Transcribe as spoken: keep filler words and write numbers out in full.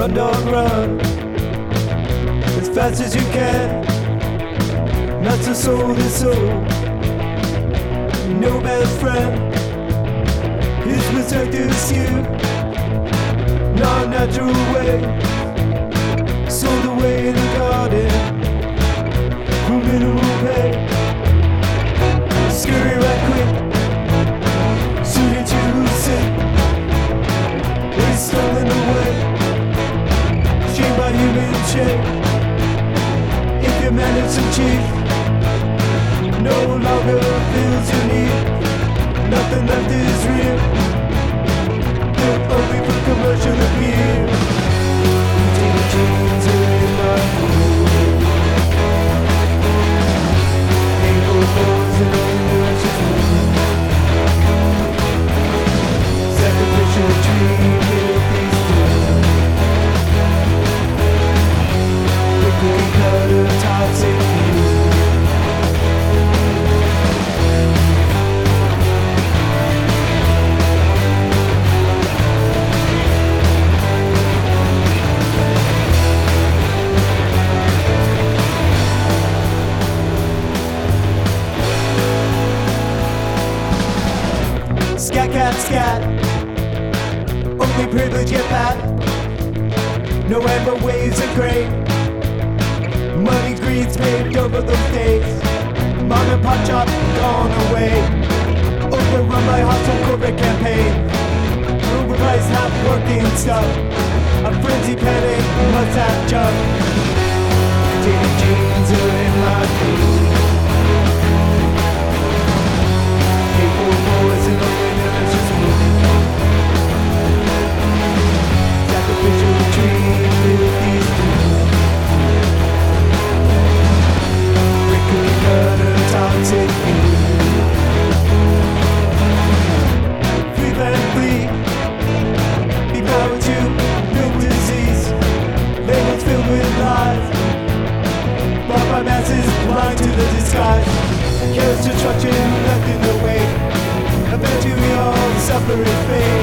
Run, dog, run as fast as you can. Not to soul to soul. No best friend is protects you. Non-natural way, sold away in the garden for minimal pay. Scurry right quick, soon as you sick. It's stolen away, shamed by human shape. If you manage to cheat, no longer feels your need. Nothing left is real, built only for commercial appeal. Routine jeans are in my food. Painful pose and only rushes through. Sacrificial tree with these two. The cookie cutter toxic view. Scat, cat, scat. Only privilege get back. No amber waves of gray. Money greed's paved over those days. Mom and pop shop gone away. Overrun by hostile corporate campaign. Overpriced, not working stuff. A frenzy panic must have junk. Dated jeans are in my food. Hateful boys in the winter just moving. Sacrificial tree with these two. Brick cookie cutter toxic food. Flee and flee. Be powered to no disease. Labels filled with lies. Bought by masses blind to the disguise. Careless destruction left in the wake. I bet you we all suffer in fate.